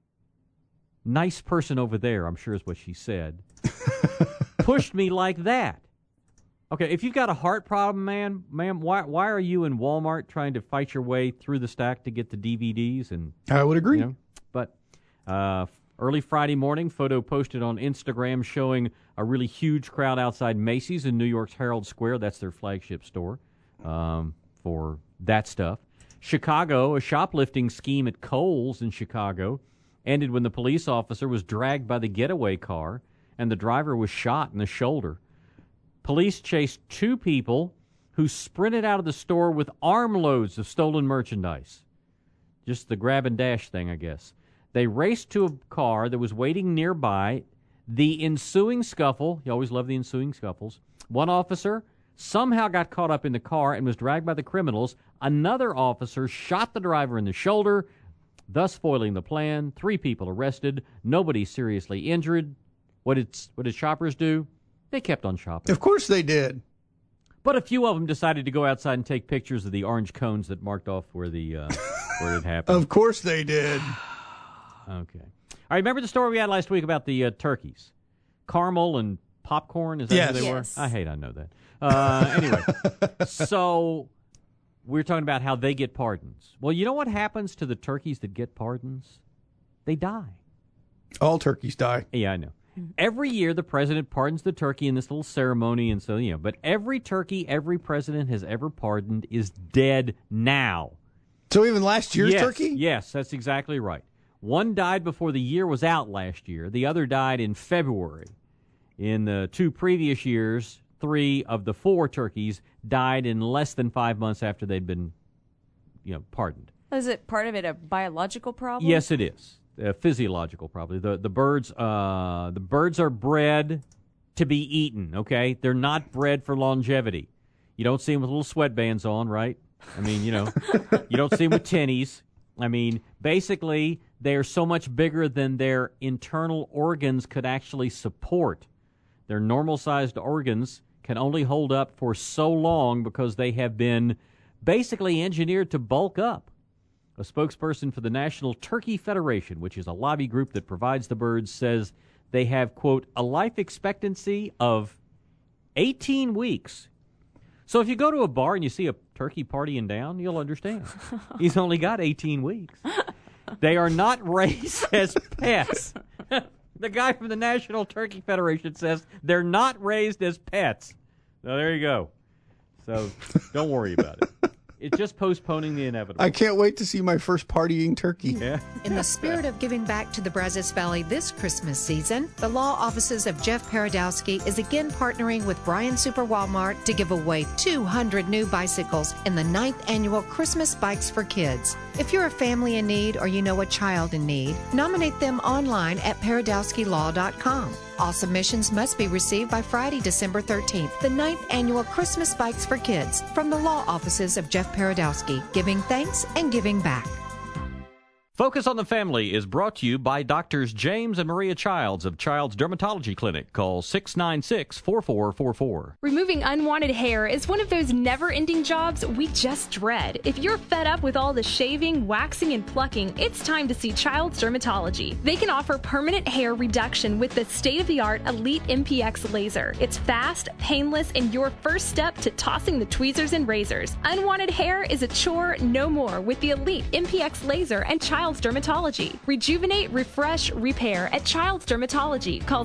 nice person over there, I'm sure is what she said, pushed me like that. Okay, if you've got a heart problem, ma'am, why are you in Walmart trying to fight your way through the stack to get the DVDs? And I would agree. But early Friday morning, photo posted on Instagram showing a really huge crowd outside Macy's in New York's Herald Square. That's their flagship store for that stuff. Chicago, a shoplifting scheme at Kohl's in Chicago, ended when the police officer was dragged by the getaway car and the driver was shot in the shoulder. Police chased two people who sprinted out of the store with armloads of stolen merchandise. Just the grab and dash thing, I guess. They raced to a car that was waiting nearby. The ensuing scuffle, you always love the ensuing scuffles. One officer somehow got caught up in the car and was dragged by the criminals. Another officer shot the driver in the shoulder, thus foiling the plan. 3 people arrested. Nobody seriously injured. What did shoppers do? They kept on shopping. Of course they did. But a few of them decided to go outside and take pictures of the orange cones that marked off where where it happened. Of course they did. Okay. All right, remember the story we had last week about the turkeys? Caramel and popcorn? Is that who they were? I know that. Anyway, so we're talking about how they get pardons. Well, you know what happens to the turkeys that get pardons? They die. All turkeys die. Yeah, I know. Every year, the president pardons the turkey in this little ceremony, and so, but every turkey every president has ever pardoned is dead now. So even last year's turkey? Yes, that's exactly right. One died before the year was out last year. The other died in February. In the 2 previous years, 3 of the 4 turkeys died in less than 5 months after they'd been, pardoned. Is it part of it a biological problem? Yes, it is. Physiological, probably. The birds are bred to be eaten. Okay, they're not bred for longevity. You don't see them with little sweatbands on, right? I mean, you don't see them with tinnies. I mean, basically, they are so much bigger than their internal organs could actually support. Their normal-sized organs can only hold up for so long because they have been basically engineered to bulk up. A spokesperson for the National Turkey Federation, which is a lobby group that provides the birds, says they have, quote, a life expectancy of 18 weeks. So if you go to a bar and you see a turkey partying down, you'll understand. He's only got 18 weeks. They are not raised as pets. The guy from the National Turkey Federation says they're not raised as pets. So there you go. So don't worry about it. It's just postponing the inevitable. I can't wait to see my first partying turkey. Yeah. In the spirit of giving back to the Brazos Valley this Christmas season, the law offices of Jeff Paradowski is again partnering with Bryan Super Walmart to give away 200 new bicycles in the 9th annual Christmas Bikes for Kids. If you're a family in need or you know a child in need, nominate them online at paradowskilaw.com. All submissions must be received by Friday, December 13th, the 9th annual Christmas Bikes for Kids from the law offices of Jeff Paradowski, giving thanks and giving back. Focus on the Family is brought to you by Doctors James and Maria Childs of Child's Dermatology Clinic. Call 696-4444. Removing unwanted hair is one of those never-ending jobs we just dread. If you're fed up with all the shaving, waxing, and plucking, it's time to see Child's Dermatology. They can offer permanent hair reduction with the state-of-the-art Elite MPX laser. It's fast, painless, and your first step to tossing the tweezers and razors. Unwanted hair is a chore no more with the Elite MPX laser and Child's Dermatology. Rejuvenate, refresh, repair at Child's Dermatology. Call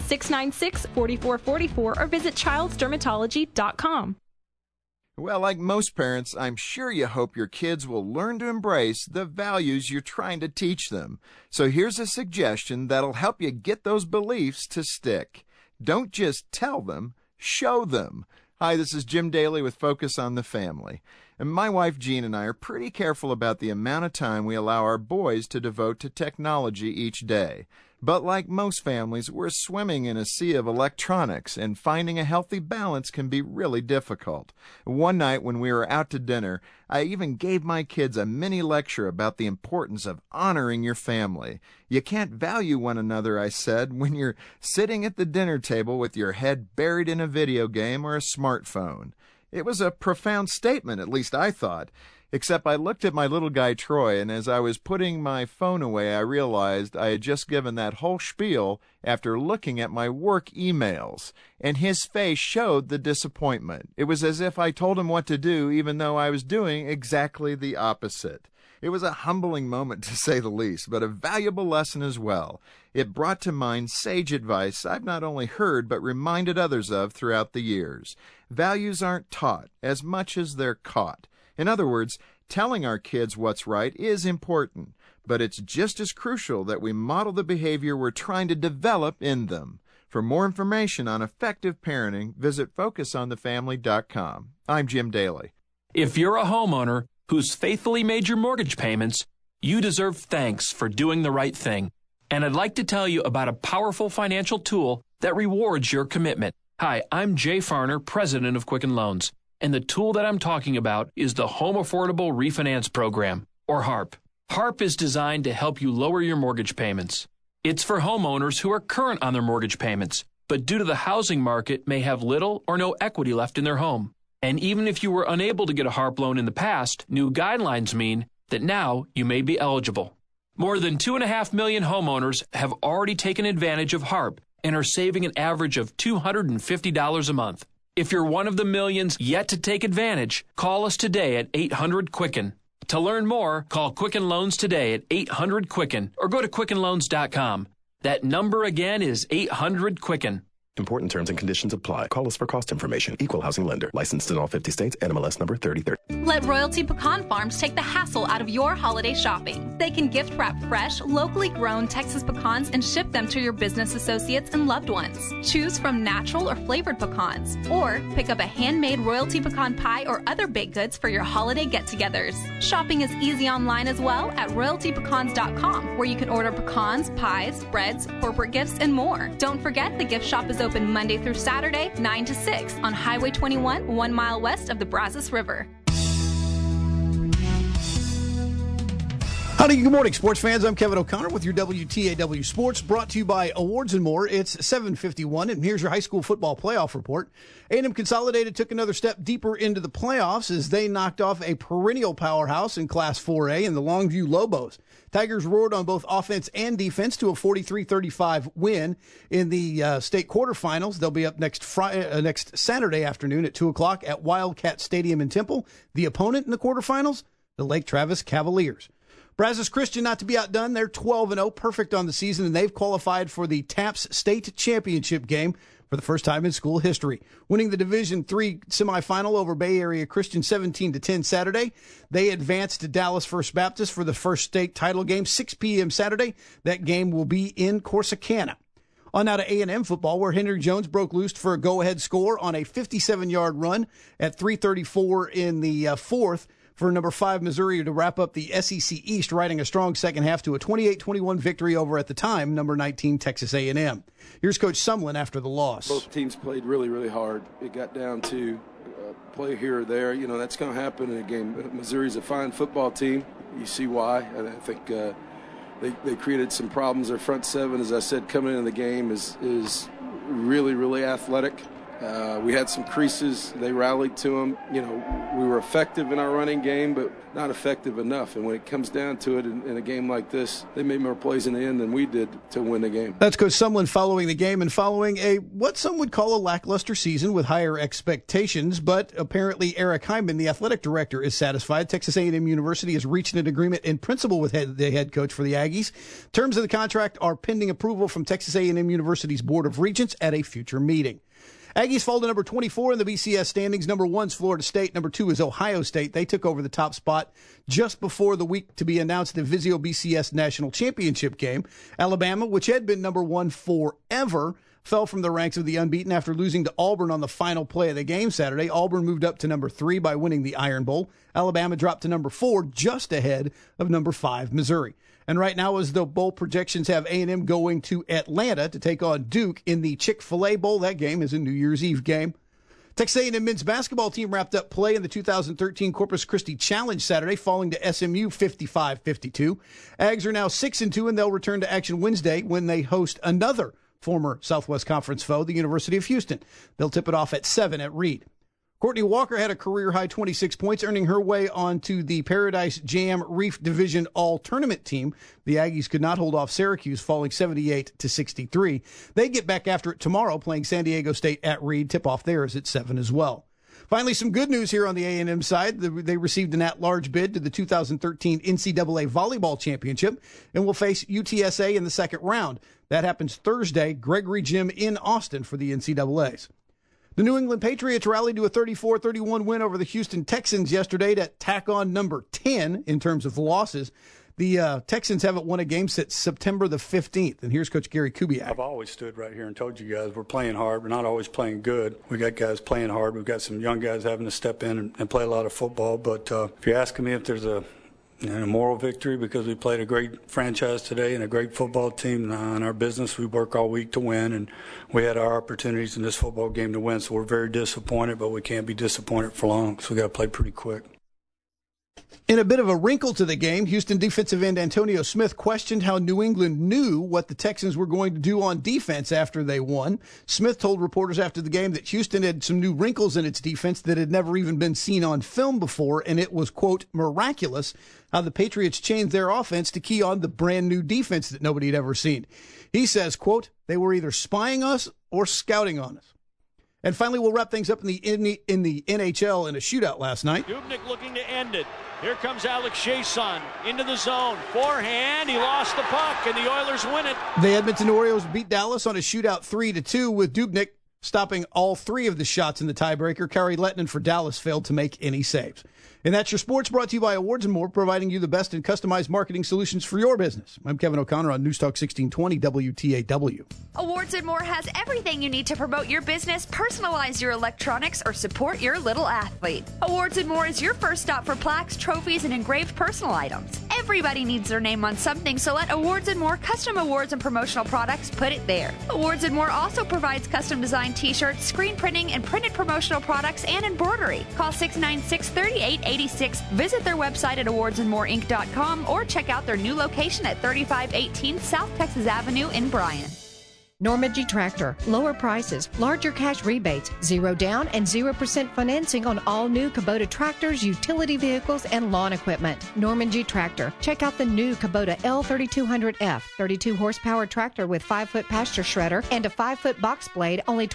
696-4444 or visit childsdermatology.com. Well, like most parents, I'm sure you hope your kids will learn to embrace the values you're trying to teach them. So here's a suggestion that'll help you get those beliefs to stick. Don't just tell them, show them. Hi, this is Jim Daly with Focus on the Family. And my wife Jean and I are pretty careful about the amount of time we allow our boys to devote to technology each day. But like most families, we're swimming in a sea of electronics, and finding a healthy balance can be really difficult. One night when we were out to dinner, I even gave my kids a mini lecture about the importance of honoring your family. You can't value one another, I said, when you're sitting at the dinner table with your head buried in a video game or a smartphone. It was a profound statement, at least I thought. Except I looked at my little guy Troy, and as I was putting my phone away, I realized I had just given that whole spiel after looking at my work emails, and his face showed the disappointment. It was as if I told him what to do, even though I was doing exactly the opposite. It was a humbling moment, to say the least, but a valuable lesson as well. It brought to mind sage advice I've not only heard but reminded others of throughout the years. Values aren't taught as much as they're caught. In other words, telling our kids what's right is important, but it's just as crucial that we model the behavior we're trying to develop in them. For more information on effective parenting, visit FocusOnTheFamily.com. I'm Jim Daly. If you're a homeowner who's faithfully made your mortgage payments, you deserve thanks for doing the right thing. And I'd like to tell you about a powerful financial tool that rewards your commitment. Hi, I'm Jay Farner, president of Quicken Loans. And the tool that I'm talking about is the Home Affordable Refinance Program, or HARP. HARP is designed to help you lower your mortgage payments. It's for homeowners who are current on their mortgage payments, but due to the housing market may have little or no equity left in their home. And even if you were unable to get a HARP loan in the past, new guidelines mean that now you may be eligible. More than 2.5 million homeowners have already taken advantage of HARP and are saving an average of $250 a month. If you're one of the millions yet to take advantage, call us today at 800-QUICKEN. To learn more, call Quicken Loans today at 800-QUICKEN or go to QuickenLoans.com. That number again is 800-QUICKEN. Important terms and conditions apply. Call us for cost information. Equal housing lender. Licensed in all 50 states. NMLS number 3030. Let Royalty Pecan Farms take the hassle out of your holiday shopping. They can gift wrap fresh, locally grown Texas pecans and ship them to your business associates and loved ones. Choose from natural or flavored pecans, or pick up a handmade Royalty Pecan pie or other baked goods for your holiday get-togethers. Shopping is easy online as well at RoyaltyPecans.com, where you can order pecans, pies, breads, corporate gifts, and more. Don't forget, the gift shop is open Monday through Saturday, 9 to 6 on Highway 21, 1 mile west of the Brazos River. Howdy, good morning, sports fans. I'm Kevin O'Connor with your WTAW Sports, brought to you by Awards and More. It's 7:51, and here's your high school football playoff report. A&M Consolidated took another step deeper into the playoffs as they knocked off a perennial powerhouse in Class 4A in the Longview Lobos. Tigers roared on both offense and defense to a 43-35 win in the state quarterfinals. They'll be up next Saturday afternoon at 2 o'clock at Wildcat Stadium in Temple. The opponent in the quarterfinals, the Lake Travis Cavaliers. Brazos Christian, not to be outdone, they're 12-0, perfect on the season, and they've qualified for the TAPS State Championship game for the first time in school history. Winning the Division III semifinal over Bay Area Christian 17-10 Saturday, they advanced to Dallas First Baptist for the first state title game, 6 p.m. Saturday. That game will be in Corsicana. On now to A&M football, where Henry Jones broke loose for a go-ahead score on a 57-yard run at 3:34 in the fourth for number 5 Missouri to wrap up the SEC East, riding a strong second half to a 28-21 victory over, at the time, number 19 Texas A&M. Here's Coach Sumlin after the loss. Both teams played really, really hard. It got down to play here or there. You know, that's going to happen in a game. Missouri's a fine football team. You see why. And I think they created some problems. Their front seven, as I said, coming into the game is really, really athletic. We had some creases. They rallied to them. You know, we were effective in our running game, but not effective enough. And when it comes down to it in a game like this, they made more plays in the end than we did to win the game. That's Coach Sumlin following the game and following what some would call a lackluster season with higher expectations. But apparently Eric Hyman, the athletic director, is satisfied. Texas A&M University has reached an agreement in principle with the head coach for the Aggies. Terms of the contract are pending approval from Texas A&M University's Board of Regents at a future meeting. Aggies fall to number 24 in the BCS standings. Number 1 is Florida State. Number 2 is Ohio State. They took over the top spot just before the week to be announced Vizio BCS National Championship game. Alabama, which had been number 1 forever, fell from the ranks of the unbeaten after losing to Auburn on the final play of the game Saturday. Auburn moved up to number 3 by winning the Iron Bowl. Alabama dropped to number 4, just ahead of number 5, Missouri. And right now, as the bowl projections have A&M going to Atlanta to take on Duke in the Chick-fil-A Bowl. That game is a New Year's Eve game. Texas A&M men's basketball team wrapped up play in the 2013 Corpus Christi Challenge Saturday, falling to SMU 55-52. Ags are now 6-2, and they'll return to action Wednesday when they host another former Southwest Conference foe, the University of Houston. They'll tip it off at 7 at Reed. Courtney Walker had a career-high 26 points, earning her way onto the Paradise Jam Reef Division All-Tournament team. The Aggies could not hold off Syracuse, falling 78-63. They get back after it tomorrow, playing San Diego State at Reed. Tip-off there is at 7 as well. Finally, some good news here on the A&M side. They received an at-large bid to the 2013 NCAA Volleyball Championship and will face UTSA in the second round. That happens Thursday, Gregory Gym in Austin for the NCAAs. The New England Patriots rallied to a 34-31 win over the Houston Texans yesterday to tack on number 10 in terms of losses. The Texans haven't won a game since September the 15th. And here's Coach Gary Kubiak. I've always stood right here and told you guys we're playing hard. We're not always playing good. We got guys playing hard. We've got some young guys having to step in and play a lot of football. But if you're asking me if there's a moral victory because we played a great franchise today and a great football team. In our business, we work all week to win, and we had our opportunities in this football game to win. So we're very disappointed, but we can't be disappointed for long, so we got to play pretty quick. In a bit of a wrinkle to the game, Houston defensive end Antonio Smith questioned how New England knew what the Texans were going to do on defense after they won. Smith told reporters after the game that Houston had some new wrinkles in its defense that had never even been seen on film before, and it was, quote, miraculous how the Patriots changed their offense to key on the brand new defense that nobody had ever seen. He says, quote, they were either spying us or scouting on us. And finally, we'll wrap things up in the NHL in a shootout last night. Dubnyk looking to end it. Here comes Alex Chiasson into the zone. Forehand, he lost the puck, and the Oilers win it. The Edmonton Orioles beat Dallas on a shootout 3-2 with Dubnyk stopping all three of the shots in the tiebreaker. Kari Lehtinen for Dallas failed to make any saves. And that's your sports, brought to you by Awards & More, providing you the best in customized marketing solutions for your business. I'm Kevin O'Connor on News Talk 1620 WTAW. Awards & More has everything you need to promote your business, personalize your electronics, or support your little athlete. Awards & More is your first stop for plaques, trophies, and engraved personal items. Everybody needs their name on something, so let Awards & More custom awards and promotional products put it there. Awards & More also provides custom designed t-shirts, screen printing, and printed promotional products and embroidery. Call 696-3886. Visit their website at awardsandmoreinc.com or check out their new location at 3518 South Texas Avenue in Bryan. Normandy Tractor. Lower prices, larger cash rebates, 0 down and 0% financing on all new Kubota tractors, utility vehicles, and lawn equipment. Normandy Tractor. Check out the new Kubota L3200F, 32 horsepower tractor with 5-foot pasture shredder and a 5-foot box blade, only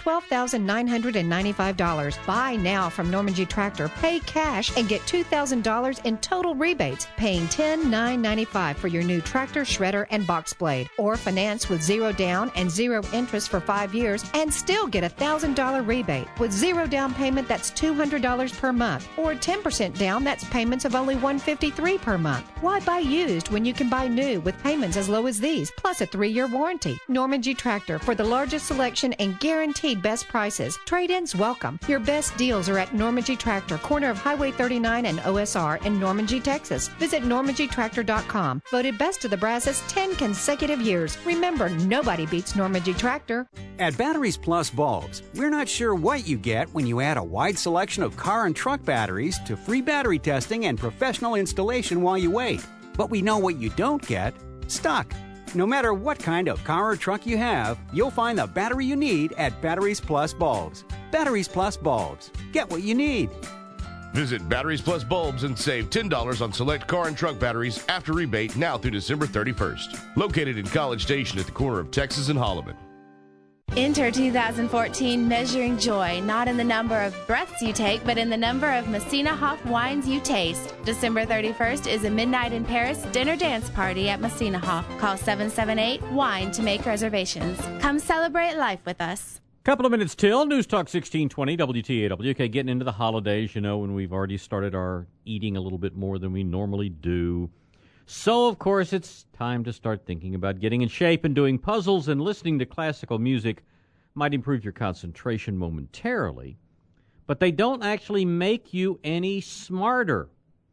$12,995. Buy now from Normandy Tractor. Pay cash and get $2,000 in total rebates, paying $10,995 for your new tractor, shredder, and box blade. Or finance with 0 down and 0 interest for 5 years and still get a $1,000 rebate. With 0 down payment, that's $200 per month, or 10% down, that's payments of only $153 per month. Why buy used when you can buy new with payments as low as these, plus a 3-year warranty? Normandy Tractor, for the largest selection and guaranteed best prices. Trade-ins welcome. Your best deals are at Normandy Tractor, corner of Highway 39 and OSR in Normandy, Texas. Visit NormandyTractor.com. Voted best of the Brazos 10 consecutive years. Remember, nobody beats Normandy Tractor. At Batteries Plus Bulbs, we're not sure what you get when you add a wide selection of car and truck batteries to free battery testing and professional installation while you wait. But we know what you don't get: stuck. No matter what kind of car or truck you have, you'll find the battery you need at Batteries Plus Bulbs. Batteries Plus Bulbs. Get what you need. Visit Batteries Plus Bulbs and save $10 on select car and truck batteries after rebate now through December 31st. Located in College Station at the corner of Texas and Holloman. Enter 2014 Measuring Joy, not in the number of breaths you take, but in the number of Messina Hoff wines you taste. December 31st is a Midnight in Paris dinner dance party at Messina Hoff. Call 778-WINE to make reservations. Come celebrate life with us. Couple of minutes till News Talk 1620 WTAW. Okay, getting into the holidays, you know, when we've already started our eating a little bit more than we normally do. So, of course, it's time to start thinking about getting in shape, and doing puzzles and listening to classical music might improve your concentration momentarily, but they don't actually make you any smarter.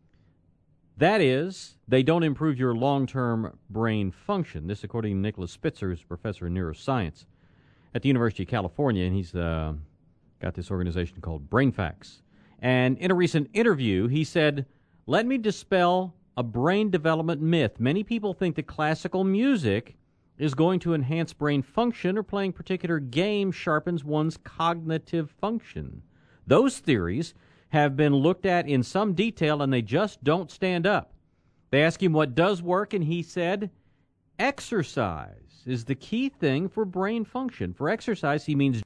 That is, they don't improve your long-term brain function. This, according to Nicholas Spitzer, who's a professor in neuroscience at the University of California, and he's got this organization called BrainFacts. And in a recent interview, he said, "Let me dispel a brain development myth. Many people think that classical music is going to enhance brain function, or playing particular game sharpens one's cognitive function. Those theories have been looked at in some detail, and they just don't stand up." They asked him what does work, and he said, exercise is the key thing for brain function. For exercise, he means